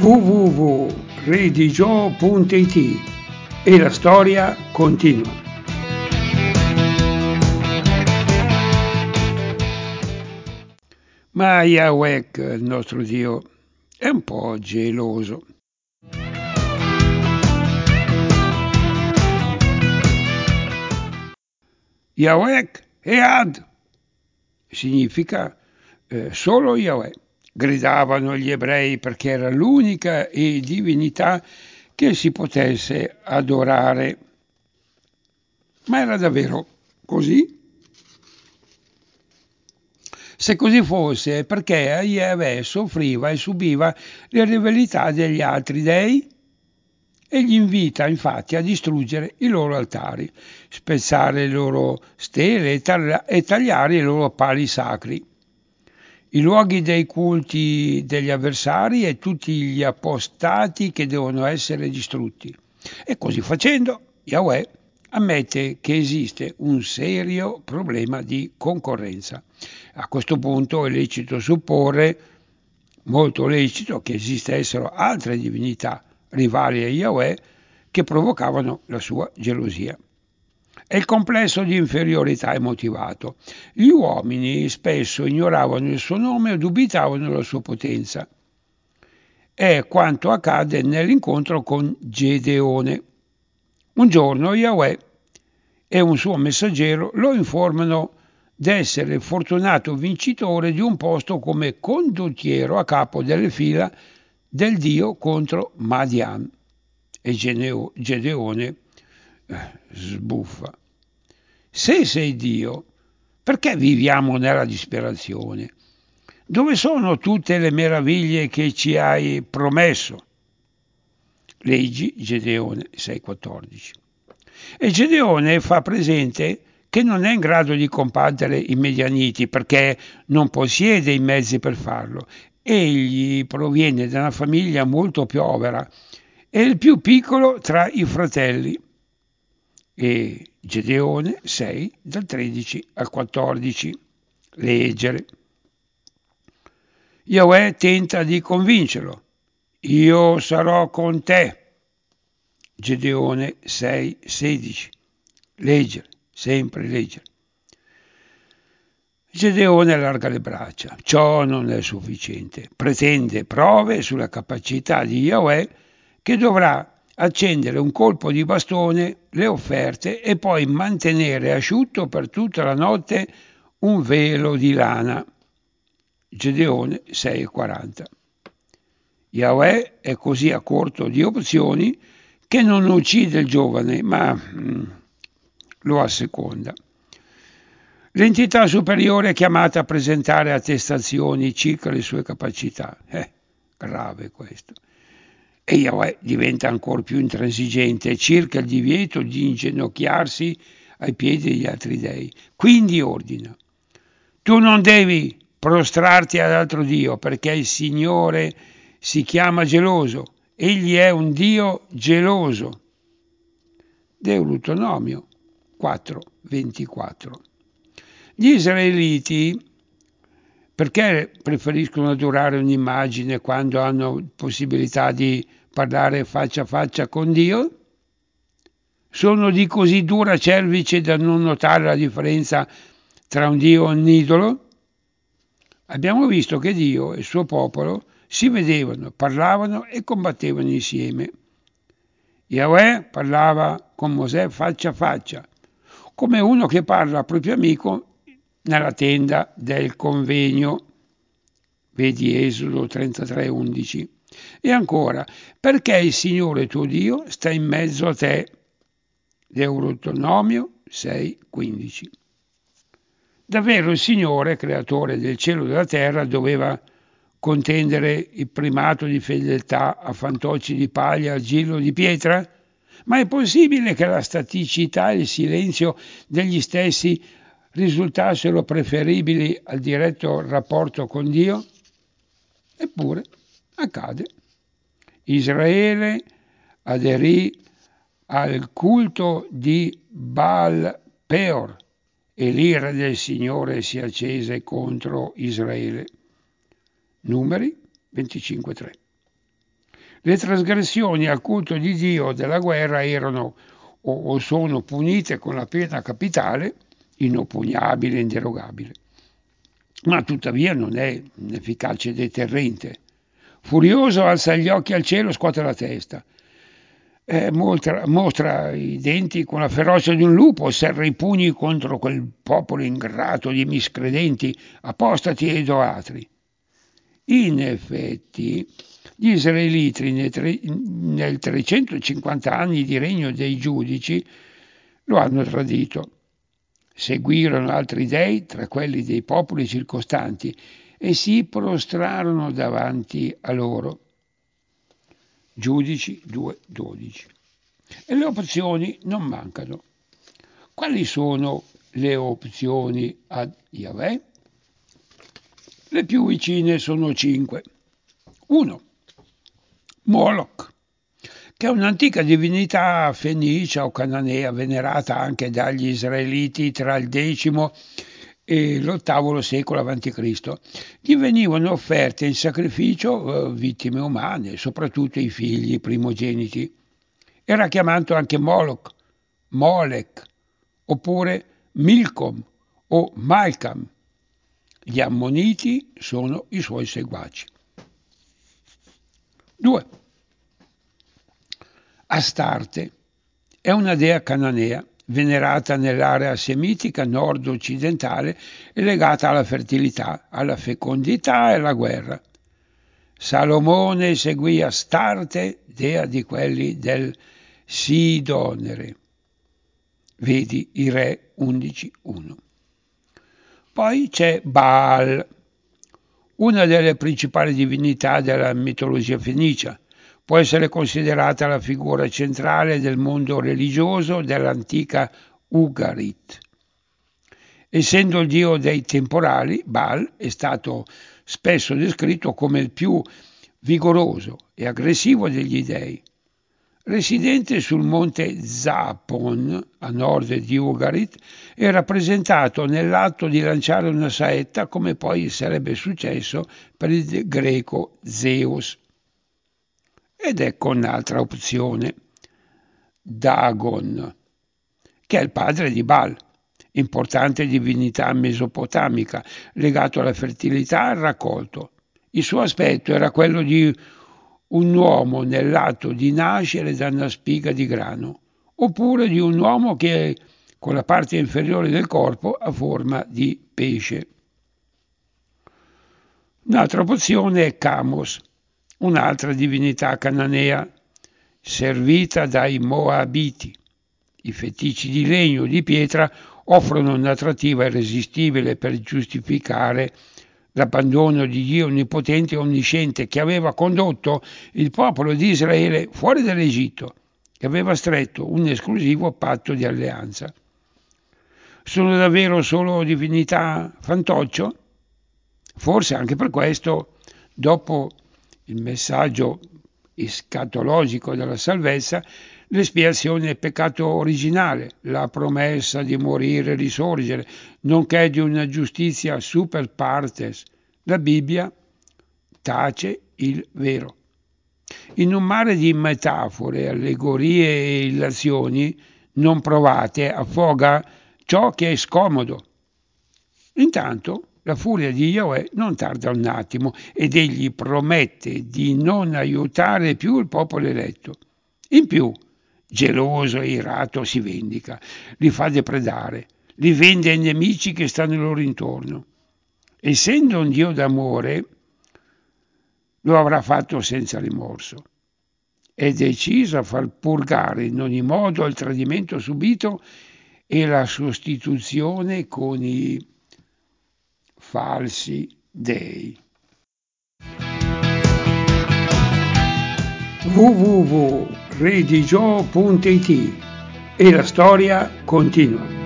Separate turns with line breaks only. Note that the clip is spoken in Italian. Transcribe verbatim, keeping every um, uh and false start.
w w w punto redigio punto it e la storia continua. Ma Yahweh, il nostro Dio, è un po' geloso. Yahweh e Ad significa eh, solo Yahweh. Gridavano gli ebrei perché era l'unica divinità che si potesse adorare. Ma era davvero così? Se così fosse, perché Yahweh soffriva e subiva le rivalità degli altri dei? E gli invita infatti a distruggere i loro altari, spezzare le loro stele e, taglia- e tagliare i loro pali sacri, i luoghi dei culti degli avversari e tutti gli appostati che devono essere distrutti. E così facendo, Yahweh ammette che esiste un serio problema di concorrenza. A questo punto è lecito supporre, molto lecito, che esistessero altre divinità rivali a Yahweh che provocavano la sua gelosia. E il complesso di inferiorità è motivato. Gli uomini spesso ignoravano il suo nome o dubitavano della sua potenza. È quanto accade nell'incontro con Gedeone. Un giorno Yahweh e un suo messaggero lo informano d'essere il fortunato vincitore di un posto come condottiero a capo delle fila del Dio contro Madian. E Gedeone eh, sbuffa. Se sei Dio, perché viviamo nella disperazione? Dove sono tutte le meraviglie che ci hai promesso? Leggi Gedeone sei quattordici. E Gedeone fa presente che non è in grado di combattere i Medianiti perché non possiede i mezzi per farlo. Egli proviene da una famiglia molto povera, è il più piccolo tra i fratelli. E Gedeone sei, dal tredici al quattordici. Leggere. Yahweh tenta di convincerlo. Io sarò con te. Gedeone sei, sedici. Leggere, sempre leggere. Gedeone allarga le braccia. Ciò non è sufficiente. Pretende prove sulla capacità di Yahweh che dovrà accendere un colpo di bastone, le offerte e poi mantenere asciutto per tutta la notte un velo di lana. Gedeone sei quaranta. Yahweh è così a corto di opzioni che non uccide il giovane, ma mm, lo asseconda. L'entità superiore è chiamata a presentare attestazioni circa le sue capacità. Eh, grave questo. E Yahweh diventa ancora più intransigente circa il divieto di inginocchiarsi ai piedi degli altri dei. Quindi ordina: tu non devi prostrarti ad altro Dio, perché il Signore si chiama geloso. Egli è un Dio geloso. Deuteronomio quattro ventiquattro. Gli israeliti perché preferiscono adorare un'immagine quando hanno possibilità di parlare faccia a faccia con Dio? Sono di così dura cervice da non notare la differenza tra un Dio e un idolo? Abbiamo visto che Dio e il suo popolo si vedevano, parlavano e combattevano insieme. Yahweh parlava con Mosè faccia a faccia, come uno che parla al proprio amico nella tenda del convegno. Vedi Esodo trentatré undici. E ancora, perché il Signore tuo Dio sta in mezzo a te. Deuteronomio sei quindici. Davvero il Signore, creatore del cielo e della terra, doveva contendere il primato di fedeltà a fantocci di paglia, argilla o di pietra? Ma è possibile che la staticità e il silenzio degli stessi risultassero preferibili al diretto rapporto con Dio? Eppure accade. Israele aderì al culto di Baal Peor e l'ira del Signore si accese contro Israele. Numeri venticinque tre. Le trasgressioni al culto di Dio della guerra erano o, o sono punite con la pena capitale, inoppugnabile e inderogabile, ma tuttavia non è un efficace deterrente. Furioso alza gli occhi al cielo, scuote la testa. Eh, mostra, mostra i denti con la ferocia di un lupo, serra i pugni contro quel popolo ingrato di miscredenti, apostati e idolatri. In effetti, gli israeliti nei, tre, nel trecentocinquanta anni di regno dei giudici lo hanno tradito. Seguirono altri dei tra quelli dei popoli circostanti e si prostrarono davanti a loro. Giudici due dodici. E le opzioni non mancano. Quali sono le opzioni a Yahweh? Le più vicine sono cinque. uno. Moloch, che è un'antica divinità fenicia o cananea venerata anche dagli israeliti tra il decimo e l'ottavo secolo avanti Cristo. Gli venivano offerte in sacrificio eh, vittime umane, soprattutto i figli primogeniti. Era chiamato anche Moloch, Molech, oppure Milcom o Malcam. Gli ammoniti sono i suoi seguaci. due. Astarte è una dea cananea venerata nell'area semitica nord-occidentale e legata alla fertilità, alla fecondità e alla guerra. Salomone seguì Astarte, dea di quelli del Sidonere. Vedi i Re undici uno. Poi c'è Baal, una delle principali divinità della mitologia fenicia. Può essere considerata la figura centrale del mondo religioso dell'antica Ugarit. Essendo il dio dei temporali, Baal è stato spesso descritto come il più vigoroso e aggressivo degli dei. Residente sul monte Zapon, a nord di Ugarit, è rappresentato nell'atto di lanciare una saetta, come poi sarebbe successo per il greco Zeus. Ed ecco un'altra opzione, Dagon, che è il padre di Baal, importante divinità mesopotamica, legato alla fertilità e al raccolto. Il suo aspetto era quello di un uomo nell'atto di nascere da una spiga di grano, oppure di un uomo che con la parte inferiore del corpo ha forma di pesce. Un'altra opzione è Camos, un'altra divinità cananea, servita dai Moabiti. I feticci di legno o di pietra offrono un'attrattiva irresistibile per giustificare l'abbandono di Dio onnipotente e onnisciente che aveva condotto il popolo di Israele fuori dall'Egitto, che aveva stretto un esclusivo patto di alleanza. Sono davvero solo divinità fantoccio? Forse anche per questo, dopo il messaggio escatologico della salvezza, l'espiazione del peccato originale, la promessa di morire e risorgere, nonché di una giustizia super partes, la Bibbia tace il vero. In un mare di metafore, allegorie e illazioni non provate affoga ciò che è scomodo. Intanto la furia di Yahweh non tarda un attimo ed egli promette di non aiutare più il popolo eletto. In più, geloso e irato, si vendica, li fa depredare, li vende ai nemici che stanno loro intorno. Essendo un Dio d'amore, lo avrà fatto senza rimorso. È deciso a far purgare in ogni modo il tradimento subito e la sostituzione con i falsi dei. w w w punto redigio punto it e la storia continua.